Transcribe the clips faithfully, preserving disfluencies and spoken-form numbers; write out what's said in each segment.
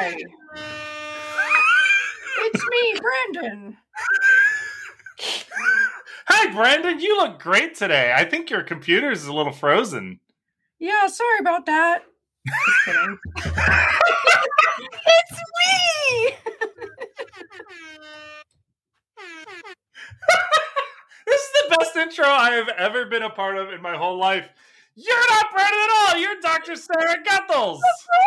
Hi. It's me, Brandon. Hi, Brandon. You look great today. I think your computer is a little frozen. Yeah, sorry about that. Just kidding. It's me! This is the best intro I have ever been a part of in my whole life. You're not Brandon at all. You're Doctor Sarah Guthels.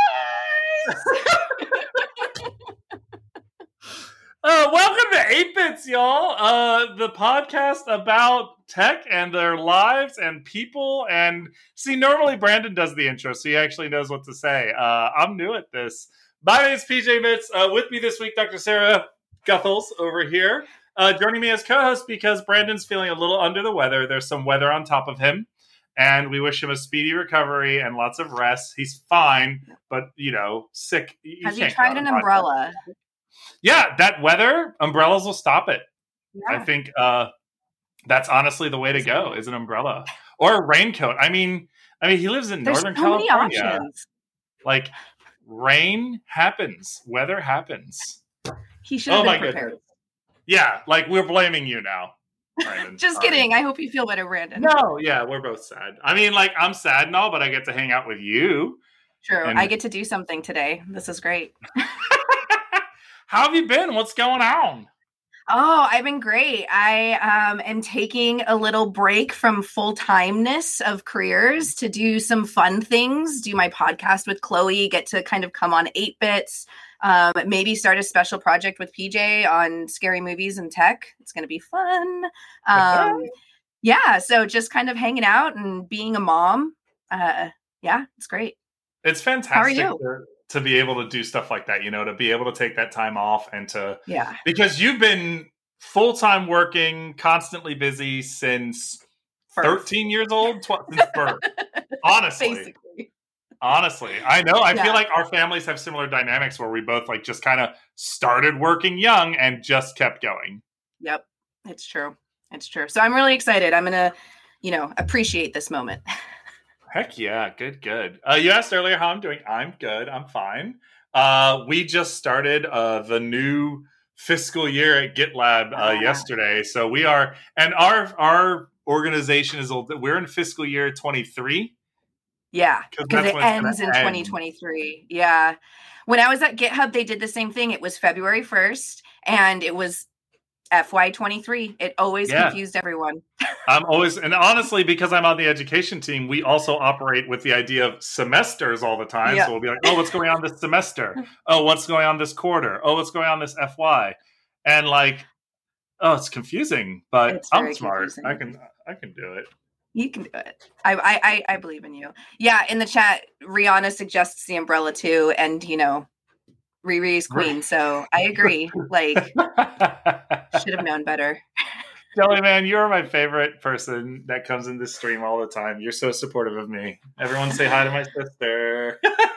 Uh, welcome to eight bits, y'all. Uh, the podcast about tech and their lives and people. And see, normally Brandon does the intro, so he actually knows what to say. Uh, I'm new at this. My name is P J Mitz. Uh, with me this week, Doctor Sarah Guthels over here. Uh, joining me as co-host because Brandon's feeling a little under the weather. There's some weather on top of him. And we wish him a speedy recovery and lots of rest. He's fine, but, you know, sick. You Have you tried an umbrella? Yeah, that weather, umbrellas will stop it. Yeah. I think uh, that's honestly the way to go, is an umbrella. Or a raincoat. I mean, I mean, he lives in There's Northern so California. many options. Like, rain happens. Weather happens. He should have Oh, been my prepared. goodness. Yeah, like, we're blaming you now, Brandon. Just Sorry. kidding. I hope you feel better, Brandon. No, yeah, we're both sad. I mean, like, I'm sad and all, but I get to hang out with you. True. And- I get to do something today. This is great. How have you been? What's going on? Oh, I've been great. I um, am taking a little break from full-timeness of careers to do some fun things, do my podcast with Chloe, get to kind of come on eight bits, um, maybe start a special project with P J on scary movies and tech. It's going to be fun. Um, yeah, so just kind of hanging out and being a mom. Uh, yeah, it's great. It's fantastic. How are you? To, to be able to do stuff like that, you know, to be able to take that time off and to, Yeah, because you've been full-time working, constantly busy since Birth. thirteen years old, tw- since birth. Honestly, basically. honestly, I know. I Yeah. feel like our families have similar dynamics where we both like just kind of started working young and just kept going. Yep, it's true. It's true. So I'm really excited. I'm gonna, you know, appreciate this moment. Heck yeah, good, good. Uh, you asked earlier how I'm doing. I'm good. I'm fine. Uh, we just started uh, the new fiscal year at GitLab uh, Ah. yesterday, so we are, and our our organization is we're in fiscal year twenty-three. Yeah, 'Cause because that's it when it's gonna ends in end. twenty twenty-three. Yeah. When I was at GitHub, they did the same thing. It was February first, and it was F Y twenty-three. It always Yeah. confused everyone. I'm always, and honestly, because I'm on the education team, we also operate with the idea of semesters all the time. Yeah. So we'll be like, oh, what's going on this semester? Oh, what's going on this quarter? Oh, what's going on this F Y? And like, oh, it's confusing, but It's I'm very smart. confusing. I can, I can do it. You can do it. I, I, I, I believe in you. Yeah, in the chat, Rihanna suggests the umbrella too, and you know, Riri's queen. So I agree. Like, should have known better. Jelly Man, you're my favorite person that comes in this stream all the time. You're so supportive of me. Everyone say hi to my sister.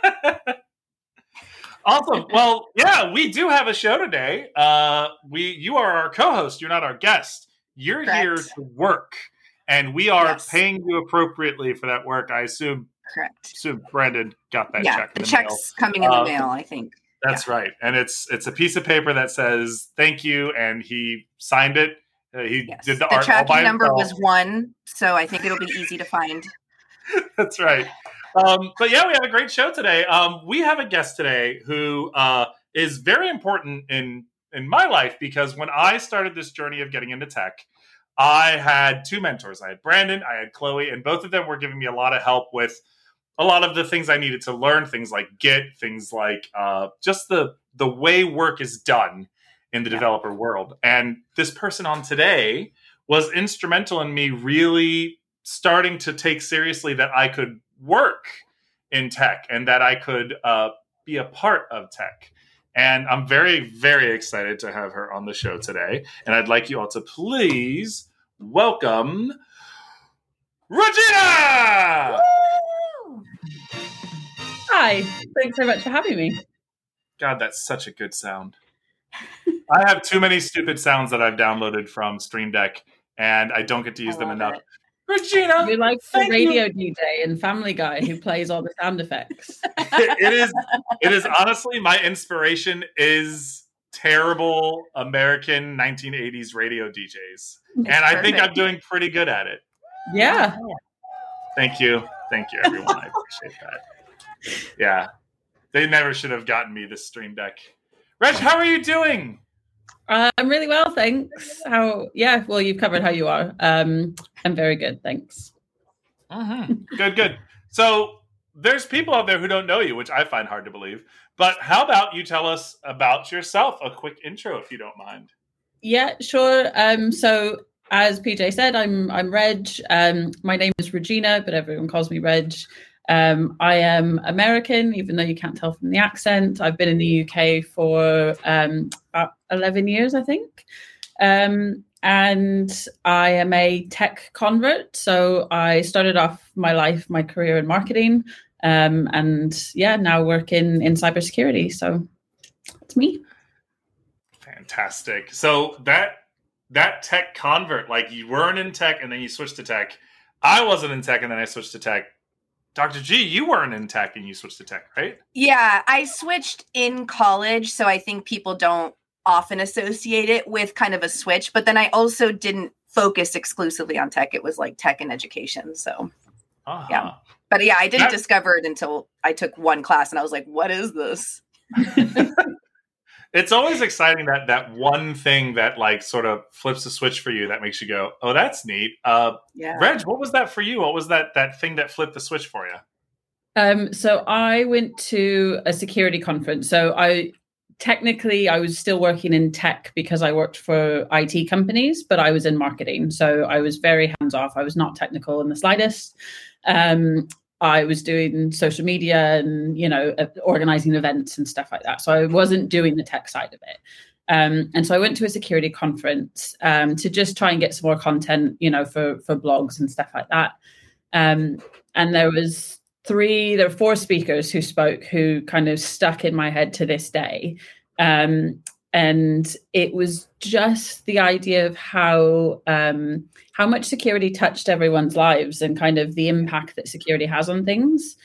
Awesome. Well, yeah, we do have a show today. Uh, we, you are our co-host. You're not our guest. You're Correct. here to work, and we are Yes. paying you appropriately for that work. I assume, Correct. assume Brandon got that Yeah, check. the in the check's mail. coming in Uh, the mail, I think. That's right, and it's it's a piece of paper that says thank you, and he signed it. Uh, he Yes. did the, The art all by tracking number himself. was one, so I think it'll be easy to find. That's right. Um, but yeah, we have a great show today. Um, we have a guest today who uh, is very important in in my life because when I started this journey of getting into tech, I had two mentors. I had Brandon, I had Chloe, and both of them were giving me a lot of help with a lot of the things I needed to learn, things like Git, things like uh, just the the way work is done in the Yeah. developer world. And this person on today was instrumental in me really starting to take seriously that I could work in tech and that I could uh, be a part of tech. And I'm very, very excited to have her on the show today. And I'd like you all to please welcome Regina! Woo! Hi, thanks very much for having me. God, that's such a good sound. I have too many stupid sounds that I've downloaded from Stream Deck, and I don't get to use I them love enough. it. Regina, You're like the thank radio you. D J in Family Guy who plays all the sound effects. it is. It is honestly my inspiration is terrible American nineteen eighties radio D Js, It's and I perfect. think I'm doing pretty good at it. Yeah. Thank you, thank you, everyone. I appreciate that. Yeah, they never should have gotten me this Stream Deck. Reg, how are you doing? Uh, I'm really well, thanks. How? Yeah. Well, you've covered how you are. Um, I'm very good, thanks. Mm-hmm. Good, good. So there's people out there who don't know you, which I find hard to believe. But how about you tell us about yourself? A quick intro, if you don't mind. Yeah, sure. Um, so as P J said, I'm I'm Reg. Um, my name is Regina, but everyone calls me Reg. Um, I am American, even though you can't tell from the accent. I've been in the U K for um, about eleven years, I think. Um, and I am a tech convert. So I started off my life, my career in marketing. Um, and yeah, now work in, in cybersecurity. So that's me. Fantastic. So that that tech convert, like you weren't in tech and then you switched to tech. I wasn't in tech and then I switched to tech. Doctor G, you weren't in tech and you switched to tech, right? Yeah, I switched in college, so I think people don't often associate it with kind of a switch. But then I also didn't focus exclusively on tech. It was like tech and education. So Uh-huh. yeah. But yeah, I didn't That- discover it until I took one class and I was like, what is this? It's always exciting that that one thing that like sort of flips a switch for you that makes you go, oh, that's neat. Uh, Yeah. Reg, what was that for you? What was that that thing that flipped the switch for you? Um, so I went to a security conference. So I technically I was still working in tech because I worked for I T companies, but I was in marketing. So I was very hands off. I was not technical in the slightest. Um, I was doing social media and, you know, uh, organizing events and stuff like that. So I wasn't doing the tech side of it. Um, and so I went to a security conference um, to just try and get some more content, you know, for, for blogs and stuff like that. Um, and there was three, there were four speakers who spoke who kind of stuck in my head to this day. Um, and it was just the idea of how um, how much security touched everyone's lives and kind of the impact that security has on things.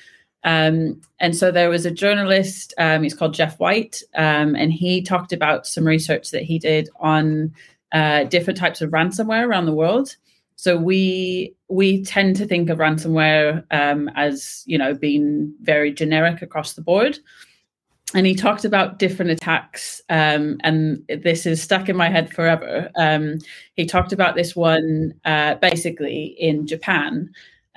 Um, and so there was a journalist, um, he's called Jeff White, um, and he talked about some research that he did on uh, different types of ransomware around the world. So we we tend to think of ransomware um, as, you know, being very generic across the board. And he talked about different attacks, um, and this is stuck in my head forever. Um, he talked about this one uh, basically in Japan,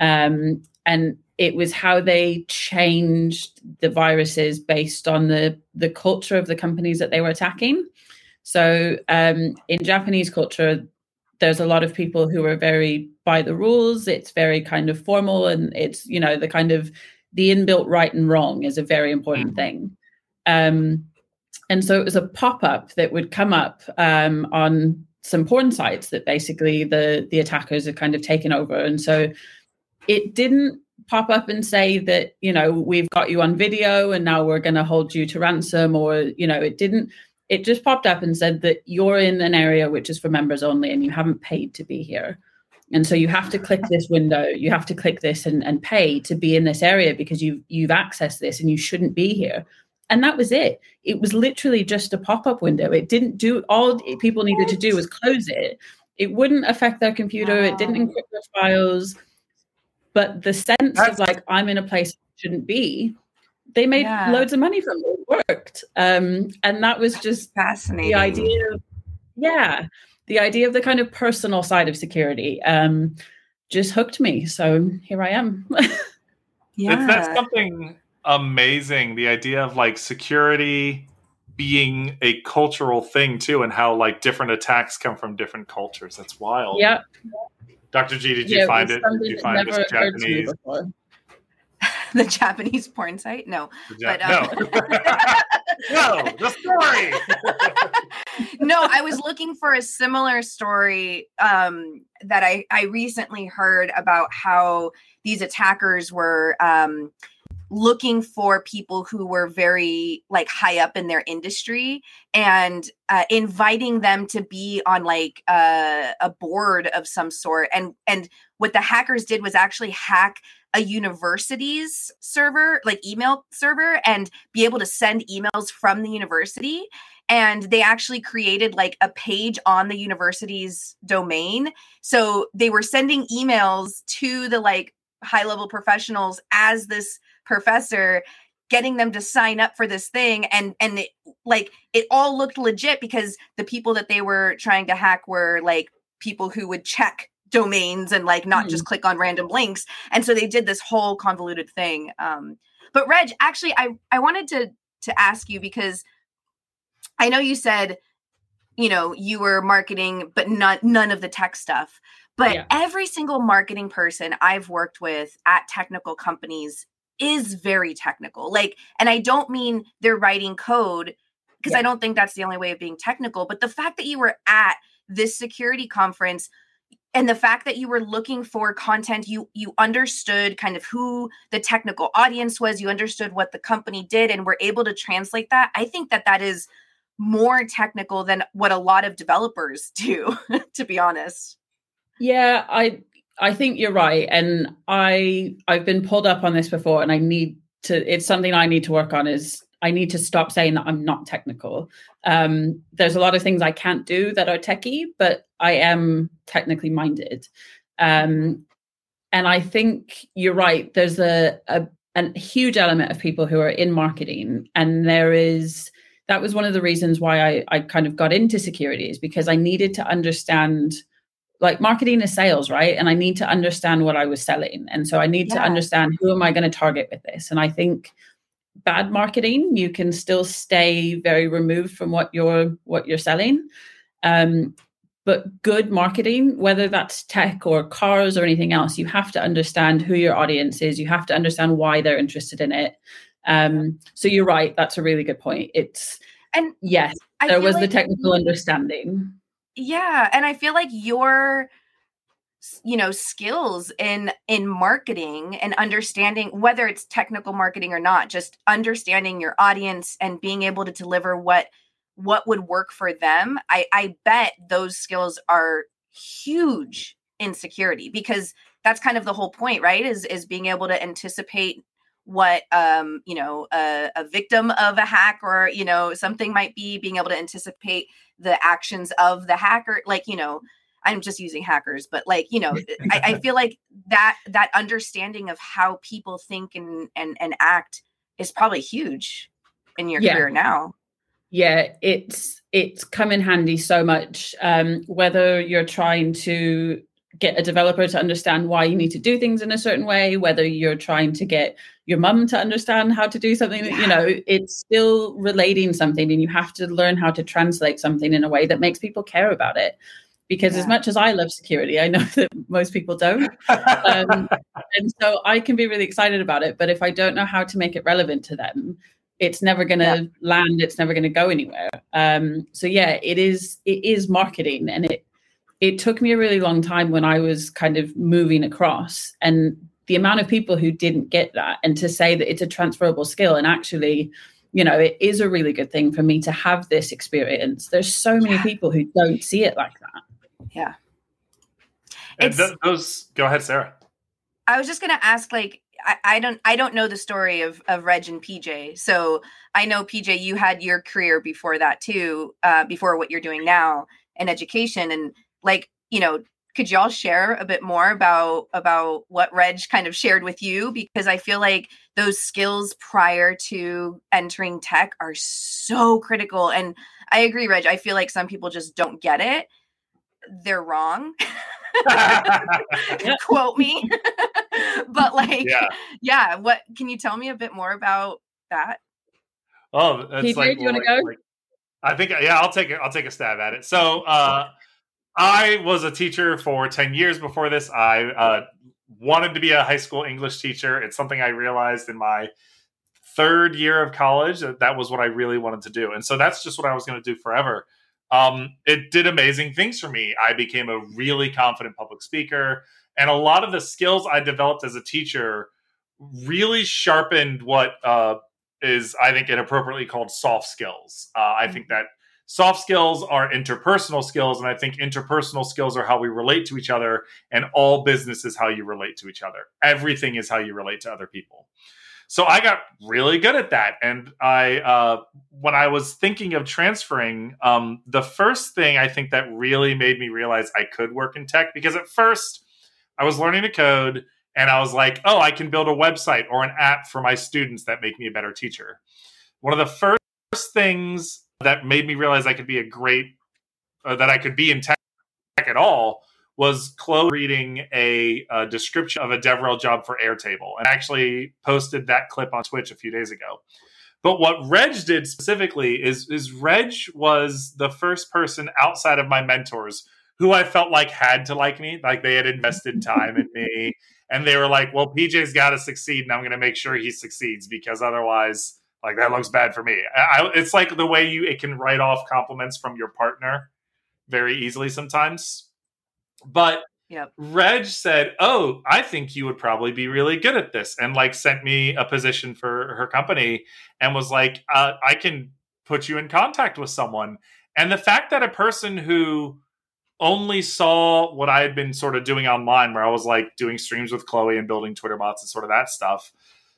um, and it was how they changed the viruses based on the, the culture of the companies that they were attacking. So um, in Japanese culture, there's a lot of people who are very by the rules. It's very kind of formal, and it's, you know, the kind of the inbuilt right and wrong is a very important mm-hmm. thing. Um, and so it was a pop-up that would come up um, on some porn sites that basically the, the attackers had kind of taken over. And so it didn't pop up and say that, you know, we've got you on video and now we're going to hold you to ransom, or, you know, it didn't, it just popped up and said that you're in an area which is for members only and you haven't paid to be here. And so you have to click this window, you have to click this and, and pay to be in this area because you've, you've accessed this and you shouldn't be here. And that was it. It was literally just a pop-up window. It didn't do, all people needed to do was close it. It wouldn't affect their computer. Wow. It didn't encrypt their files. But the sense That's... of like, I'm in a place I shouldn't be, they made yeah. loads of money from it. It worked. Um, and that was just fascinating. The idea of, yeah, the idea of the kind of personal side of security um, just hooked me. So here I am. yeah. That's, that's something amazing, the idea of like security being a cultural thing too, and how like different attacks come from different cultures. That's wild. Yeah. Doctor G, did you yeah, find it? Did you find this Japanese? The Japanese porn site? No. Ja- but, um... no. no, the story. No, I was looking for a similar story um, that I, I recently heard about how these attackers were um, looking for people who were very like high up in their industry and uh, inviting them to be on like uh, a board of some sort. And and what the hackers did was actually hack a university's server, like email server, and be able to send emails from the university. And they actually created like a page on the university's domain. So they were sending emails to the like high level professionals as this professor, getting them to sign up for this thing. And, and it, like, it all looked legit because the people that they were trying to hack were like people who would check domains and like not mm. just click on random links. And so they did this whole convoluted thing. Um, but Reg, actually, I, I wanted to, to ask you, because I know you said, you know, you were marketing, but not none of the tech stuff. But yeah. every single marketing person I've worked with at technical companies is very technical. Like, and I don't mean they're writing code, because yeah. I don't think that's the only way of being technical. But the fact that you were at this security conference and the fact that you were looking for content, you you understood kind of who the technical audience was, you understood what the company did, and were able to translate that. I think that that is more technical than what a lot of developers do, to be honest. Yeah, I I think you're right. And I I've been pulled up on this before, and I need to, it's something I need to work on, is I need to stop saying that I'm not technical. Um, there's a lot of things I can't do that are techie, but I am technically minded. Um, and I think you're right. There's a, a, a huge element of people who are in marketing, and there is, that was one of the reasons why I, I kind of got into security, is because I needed to understand, like, marketing is sales, right? And I need to understand what I was selling. And so I need yeah. to understand, who am I going to target with this? And I think bad marketing, you can still stay very removed from what you're what you're selling. Um, but good marketing, whether that's tech or cars or anything else, you have to understand who your audience is. You have to understand why they're interested in it. Um, so you're right. That's a really good point. It's, and yes, I there was like the technical understanding. Yeah. And I feel like your, you know, skills in, in marketing and understanding, whether it's technical marketing or not, just understanding your audience and being able to deliver what, what would work for them. I, I bet those skills are huge in security, because that's kind of the whole point, right? Is, is being able to anticipate what, um, you know, a, a victim of a hack or, you know, something might be, being able to anticipate the actions of the hacker. Like, you know, I'm just using hackers, but like, you know, I, I feel like that, that understanding of how people think and, and, and act is probably huge in your yeah. career now. Yeah, it's, it's come in handy so much. Um, whether you're trying to get a developer to understand why you need to do things in a certain way, whether you're trying to get your mum to understand how to do something, yeah. you know, it's still relating something, and you have to learn how to translate something in a way that makes people care about it. Because yeah. as much as I love security, I know that most people don't. Um, and so I can be really excited about it. But if I don't know how to make it relevant to them, it's never going to yeah. land. It's never going to go anywhere. Um, so, yeah, it is it is marketing. And it it took me a really long time when I was kind of moving across. And the amount of people who didn't get that, and to say that it's a transferable skill, and actually, you know, it is a really good thing for me to have this experience. There's so many yeah. people who don't see it like that. Yeah. And th- those, go ahead, Sarah. I was just going to ask, like, I, I don't, I don't know the story of, of Reg and P J. So I know, P J, you had your career before that too, uh, before what you're doing now in education. And like, you know, could y'all share a bit more about, about what Reg kind of shared with you? Because I feel like those skills prior to entering tech are so critical. And I agree, Reg. I feel like some people just don't get it. They're wrong. Quote me. But like, yeah. yeah, what can you tell me a bit more about that? Oh, that's P J, like, do you want to like, go? Like, I think, yeah, I'll take it. I'll take a stab at it. So, uh, I was a teacher for ten years before this. I uh, wanted to be a high school English teacher. It's something I realized in my third year of college that that was what I really wanted to do. And so that's just what I was going to do forever. Um, it did amazing things for me. I became a really confident public speaker, and a lot of the skills I developed as a teacher really sharpened what uh, is, I think, inappropriately called soft skills. Uh, I think that Soft skills are interpersonal skills, and I think interpersonal skills are how we relate to each other, and all business is how you relate to each other. Everything is how you relate to other people. So I got really good at that. And I, uh, when I was thinking of transferring, um, the first thing I think that really made me realize I could work in tech, because at first I was learning to code and I was like, oh, I can build a website or an app for my students that make me a better teacher. One of the first things that made me realize I could be a great, uh, that I could be in tech at all was Chloe reading a, a description of a DevRel job for Airtable, and actually posted that clip on Twitch a few days ago. But what Reg did specifically is, is Reg was the first person outside of my mentors who I felt like had to like me, like they had invested time in me. And they were like, well, P J's got to succeed, and I'm going to make sure he succeeds, because otherwise, like, that looks bad for me. I, it's like the way you it can write off compliments from your partner very easily sometimes. But yep. Reg said, oh, I think you would probably be really good at this, and like sent me a position for her company and was like, uh, I can put you in contact with someone. And the fact that a person who only saw what I had been sort of doing online, where I was like doing streams with Chloe and building Twitter bots and sort of that stuff,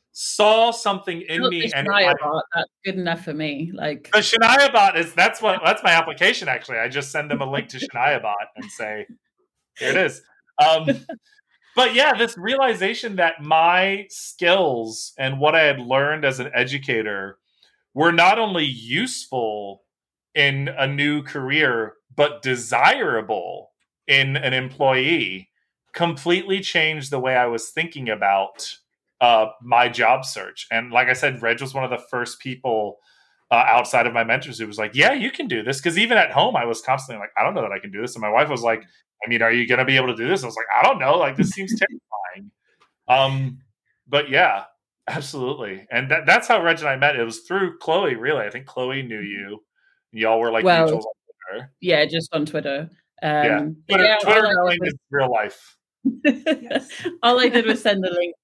saw something in Look, me. And Shania bot, that's good enough for me. Like the Shania bot is that's what that's my application. Actually, I just send them a link to Shania bot and say, here it is. Um, but yeah, this realization that my skills and what I had learned as an educator were not only useful in a new career, but desirable in an employee, completely changed the way I was thinking about uh, my job search. And like I said, Reg was one of the first people uh, outside of my mentors who was like, yeah, you can do this. Because even at home, I was constantly like, I don't know that I can do this. And my wife was like, I mean, are you going to be able to do this? I was like, I don't know. Like, this seems terrifying. Um, but yeah, absolutely. And that, that's how Reg and I met. It was through Chloe, really. I think Chloe knew you. Y'all were like well, mutuals on Twitter. Yeah, just on Twitter. Um, yeah, Twitter, yeah, Twitter knowing was, is real life. Yes. All I did was send the link.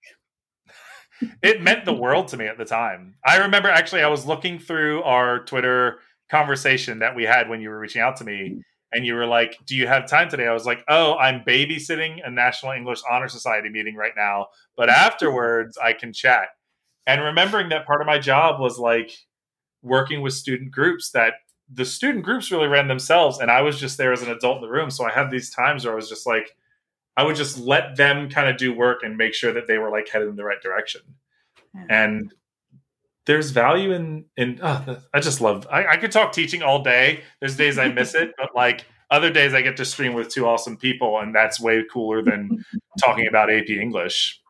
It meant the world to me at the time. I remember actually I was looking through our Twitter conversation that we had when you were reaching out to me, and you were like, do you have time today? I was like, oh, I'm babysitting a National English Honor Society meeting right now, but afterwards I can chat. And remembering that part of my job was like working with student groups, that the student groups really ran themselves, and I was just there as an adult in the room. So I had these times where I was just like, I would just let them kind of do work and make sure that they were like headed in the right direction. Yeah. And there's value in, in, oh, I just love, I, I could talk teaching all day. There's days I miss it, but like other days I get to stream with two awesome people, and that's way cooler than talking about A P English.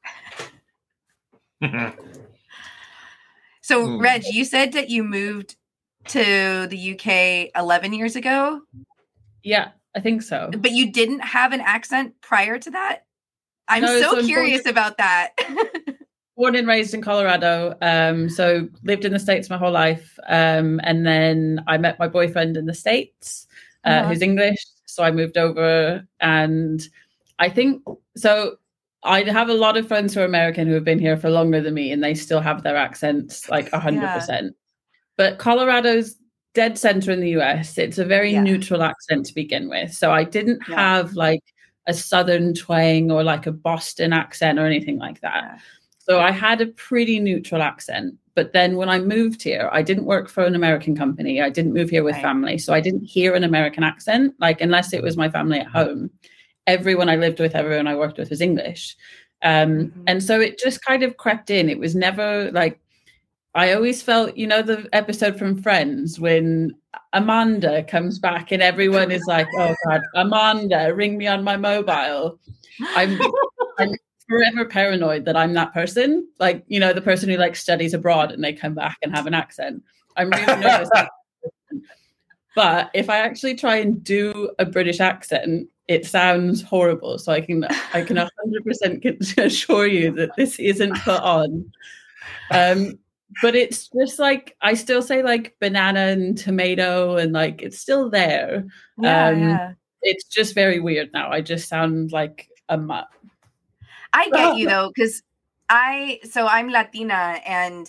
So Mm. Reg, you said that you moved to the U K eleven years ago? Yeah, I think so. But you didn't have an accent prior to that? I'm No, so so curious born, about that. Born and raised in Colorado. Um, so lived in the States my whole life. Um, and then I met my boyfriend in the States, uh, uh-huh. who's English. So I moved over, and I think, so I have a lot of friends who are American who have been here for longer than me, and they still have their accents like one hundred percent. Yeah. But Colorado's dead center in the U S. It's a very yeah. neutral accent to begin with. So I didn't yeah. have like a Southern twang or like a Boston accent or anything like that. Yeah. So I had a pretty neutral accent. But then when I moved here, I didn't work for an American company. I didn't move here with right. family. So I didn't hear an American accent, like unless it was my family at home. Everyone I lived with, everyone I worked with was English. Um, mm-hmm. And so it just kind of crept in. It was never like, I always felt, you know, the episode from Friends when Amanda comes back and everyone is like, oh God, Amanda, ring me on my mobile. I'm, I'm forever paranoid that I'm that person. Like, you know, the person who like studies abroad and they come back and have an accent. I'm really nervous. But if I actually try and do a British accent, it sounds horrible. So I can I can one hundred percent assure you that this isn't put on. Um, but it's just like, I still say like banana and tomato, and like it's still there. Yeah, um, yeah. It's just very weird now. I just sound like a mutt. I get you though, because I, so I'm Latina, and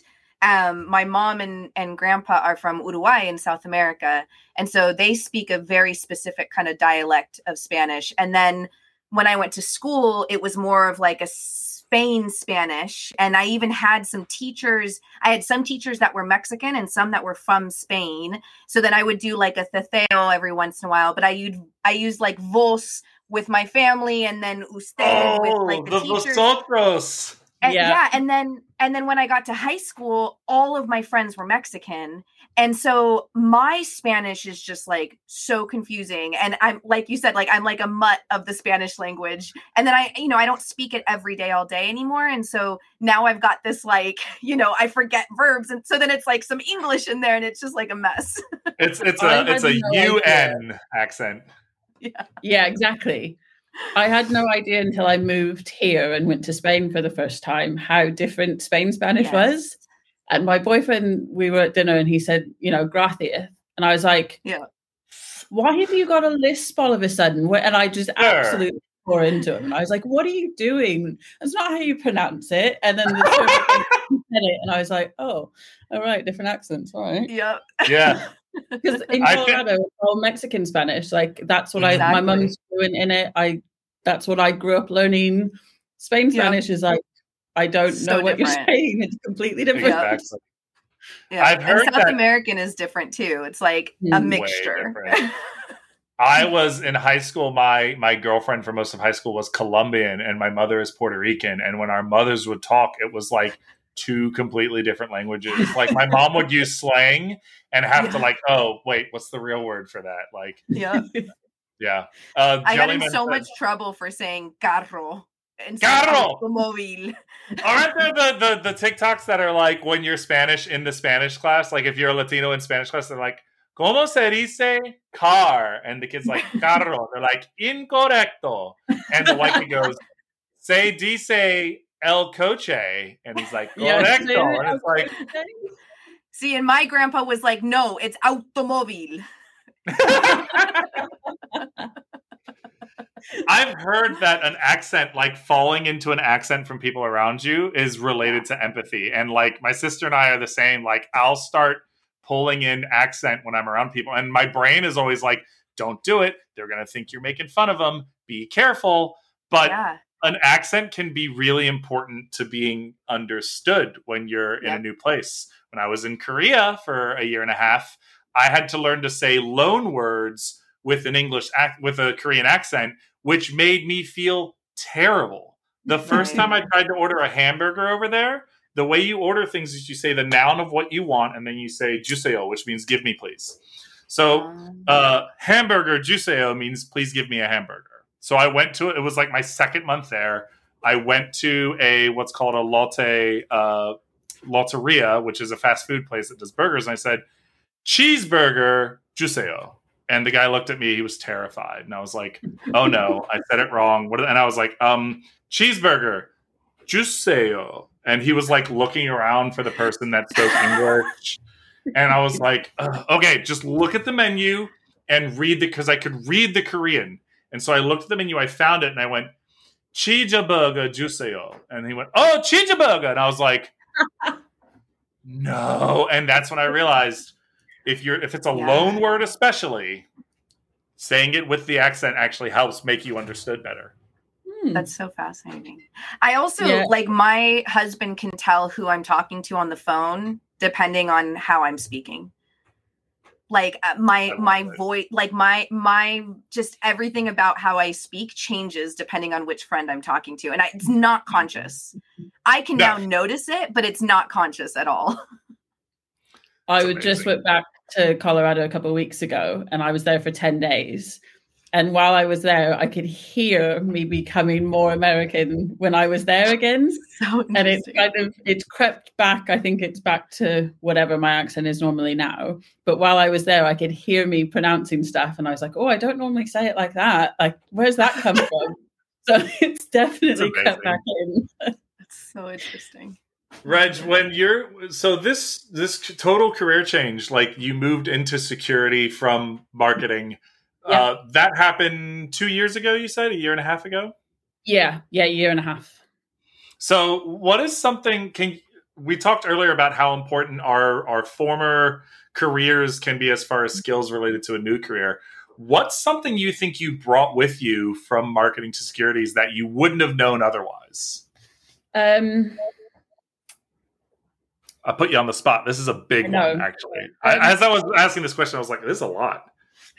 um, my mom and, and grandpa are from Uruguay in South America. And so they speak a very specific kind of dialect of Spanish. And then when I went to school, it was more of like a Spain Spanish. And I even had some teachers, I had some teachers that were Mexican and some that were from Spain. So then I would do like a teteo every once in a while, but I used, I used like vos with my family, and then usted oh, with like the, the teachers. Vosotros. And, yeah. yeah. And then, and then when I got to high school, all of my friends were Mexican. And so my Spanish is just like so confusing. And I'm, like you said, like, I'm like a mutt of the Spanish language. And then I, you know, I don't speak it every day, all day anymore. And so now I've got this, like, you know, I forget verbs. And so then it's like some English in there and it's just like a mess. It's, it's a, it's a no U N idea. Accent. Yeah. Yeah, exactly. I had no idea until I moved here and went to Spain for the first time how different Spain Spanish yes. was. And my boyfriend, we were at dinner and he said, you know, gracias. And I was like, yeah, why have you got a lisp all of a sudden? And I just sure. absolutely tore into him. And I was like, what are you doing? That's not how you pronounce it. And then the said it, and I was like, oh, all right, different accents. All right. Yep. Yeah. Because in Colorado, it's all Mexican Spanish. Like that's what exactly. I, my mum's fluent in it. I, that's what I grew up learning. Spain Spanish yep. is like, I don't so know what different. You're saying. It's completely different. Exactly. Yeah. I've heard and South that American is different too. It's like a mixture. I was in high school. My my girlfriend for most of high school was Colombian, and my mother is Puerto Rican. And when our mothers would talk, it was like two completely different languages. Like my mom would use slang and have yeah. to like, oh wait, what's the real word for that? Like, yeah, yeah. Uh, I got in so said, much trouble for saying carro. Carro. Automóvil. Aren't there the, the the TikToks that are like when you're Spanish in the Spanish class? Like if you're a Latino in Spanish class, they're like, ¿Cómo se dice car? And the kid's like, carro. They're like, incorrecto. And the white kid goes, se dice el coche. And he's like, correcto. Yeah, and it's like, see, and my grandpa was like, no, it's automóvil. I've heard that an accent, like falling into an accent from people around you, is related to empathy. And like my sister and I are the same. Like I'll start pulling in accent when I'm around people. And my brain is always like, don't do it. They're going to think you're making fun of them. Be careful. But yeah. an accent can be really important to being understood when you're yep. in a new place. When I was in Korea for a year and a half, I had to learn to say loan words with an English ac- with a Korean accent, which made me feel terrible. The first time I tried to order a hamburger over there, the way you order things is you say the noun of what you want, and then you say "juseyo," which means "give me, please." So, uh, hamburger juseyo means "please give me a hamburger." So I went to it. It was like my second month there. I went to a what's called a lotte uh, lotteria, which is a fast food place that does burgers, and I said cheeseburger juseyo. And the guy looked at me. He was terrified. And I was like, oh, no, I said it wrong. What? And I was like, um, cheeseburger, juseyo. And he was like looking around for the person that spoke English. And I was like, okay, just look at the menu and read the, because I could read the Korean. And so I looked at the menu. I found it. And I went, cheeseburger, juseyo. And he went, oh, cheeseburger. And I was like, no. And that's when I realized, If you're if it's a yeah. loan word, especially, saying it with the accent actually helps make you understood better. That's so fascinating. I also yeah. like my husband can tell who I'm talking to on the phone depending on how I'm speaking. Like uh, my my voice, like my my just everything about how I speak changes depending on which friend I'm talking to, and I, it's not conscious. I can no. now notice it, but it's not conscious at all. I would just went back to Colorado a couple of weeks ago, and I was there for ten days. And while I was there, I could hear me becoming more American when I was there again. So and it's kind of, it's crept back. I think it's back to whatever my accent is normally now. But while I was there, I could hear me pronouncing stuff. And I was like, oh, I don't normally say it like that. Like, where's that come from? So it's definitely crept back in. That's so interesting. Reg, when you're so this this total career change, like you moved into security from marketing, yeah. uh, that happened two years ago. You said a year and a half ago. Yeah, yeah, a year and a half. So, what is something? Can we talked earlier about how important our our former careers can be as far as skills related to a new career. What's something you think you brought with you from marketing to securities that you wouldn't have known otherwise? Um, I put you on the spot. This is a big one, actually. Um, I, as I was asking this question, I was like, this is a lot.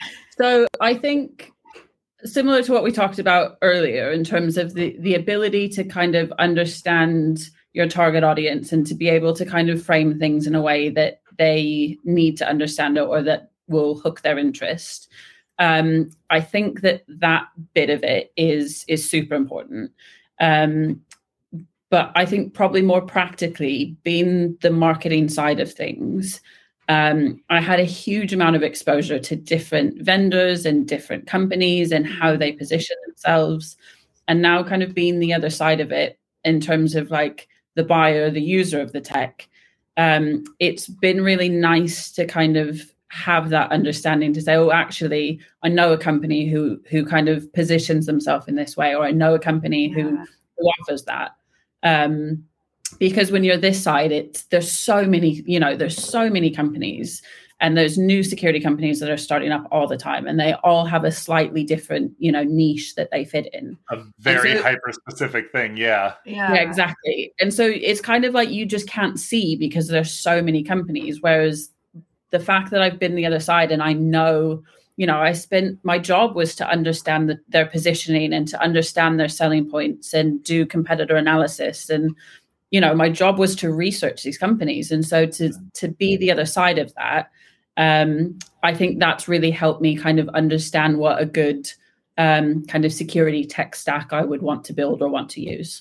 So I think similar to what we talked about earlier in terms of the, the ability to kind of understand your target audience and to be able to kind of frame things in a way that they need to understand it or that will hook their interest. Um, I think that that bit of it is is super important. Um, but I think probably more practically, being the marketing side of things, um, I had a huge amount of exposure to different vendors and different companies and how they position themselves. And now kind of being the other side of it in terms of like the buyer, the user of the tech, um, it's been really nice to kind of have that understanding to say, oh, actually, I know a company who who kind of positions themselves in this way, or I know a company who, Yeah. who offers that. Um, because when you're this side, it's there's so many, you know, there's so many companies and there's new security companies that are starting up all the time, and they all have a slightly different, you know, niche that they fit in. A very so, hyper specific thing. Yeah. Yeah. Yeah, exactly. And so it's kind of like you just can't see because there's so many companies. Whereas the fact that I've been the other side and I know, you know, I spent, my job was to understand the, their positioning and to understand their selling points and do competitor analysis. And, you know, my job was to research these companies. And so to, to be the other side of that, um, I think that's really helped me kind of understand what a good um, kind of security tech stack I would want to build or want to use.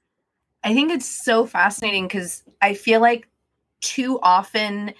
I think it's so fascinating because I feel like too often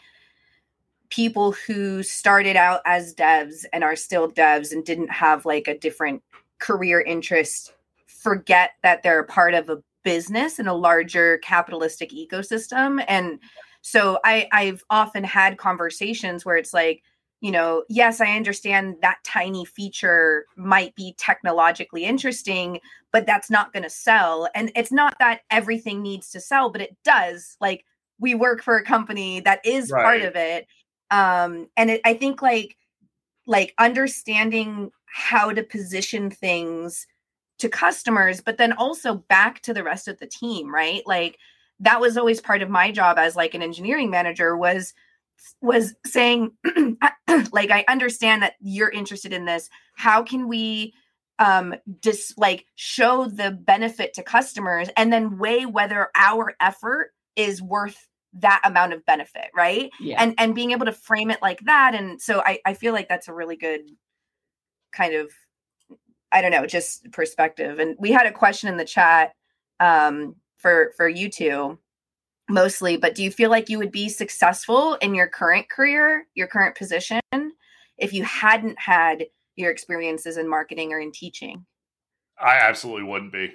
people who started out as devs and are still devs and didn't have like a different career interest forget that they're a part of a business in a larger capitalistic ecosystem. And so I, I've often had conversations where it's like, you know, yes, I understand that tiny feature might be technologically interesting, but that's not going to sell. And it's not that everything needs to sell, but it does. Like, we work for a company that is Right. part of it. Um, and it, I think like, like understanding how to position things to customers, but then also back to the rest of the team, right? Like that was always part of my job as like an engineering manager was, was saying like, I understand that you're interested in this. How can we um, just like show the benefit to customers and then weigh whether our effort is worth that amount of benefit, right? Yeah. And and being able to frame it like that. And so I, I feel like that's a really good kind of, I don't know, just perspective. And we had a question in the chat um, for, for you two mostly, but do you feel like you would be successful in your current career, your current position, if you hadn't had your experiences in marketing or in teaching? I absolutely wouldn't be.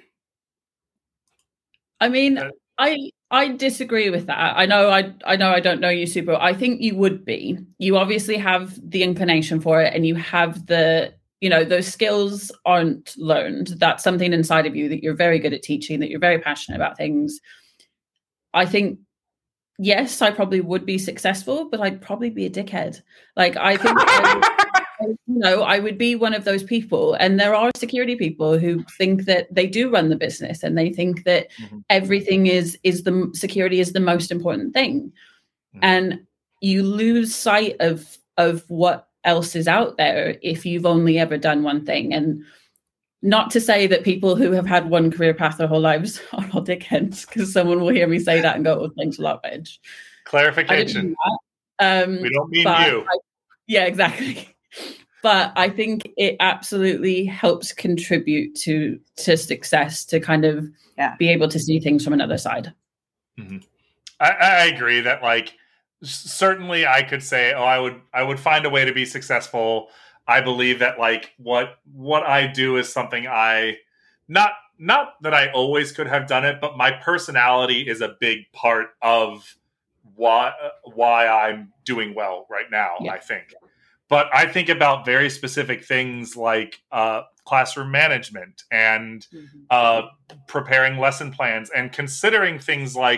I mean, Uh, I I disagree with that. I know I I know I don't know you super. I think you would be. You obviously have the inclination for it and you have the, you know, those skills aren't learned. That's something inside of you that you're very good at teaching, that you're very passionate about things. I think, yes, I probably would be successful, but I'd probably be a dickhead. Like, I think, I, you know, I would be one of those people. And there are security people who think that they do run the business and they think that mm-hmm. everything is, is the security is the most important thing. Mm-hmm. And you lose sight of, of what else is out there if you've only ever done one thing. And not to say that people who have had one career path their whole lives are all dickheads, because someone will hear me say that and go, oh, thanks a lot, Edge. Clarification. Um, we don't mean you. I, yeah, exactly. But I think it absolutely helps contribute to to success, to kind of yeah. be able to see things from another side. Mm-hmm. I, I agree that, like, certainly I could say, oh, I would I would find a way to be successful. I believe that, like, what what I do is something I not not that I always could have done it, but my personality is a big part of why why I'm doing well right now, yeah. I think. But I think about very specific things like uh, classroom management and mm-hmm. uh, preparing lesson plans and considering things like,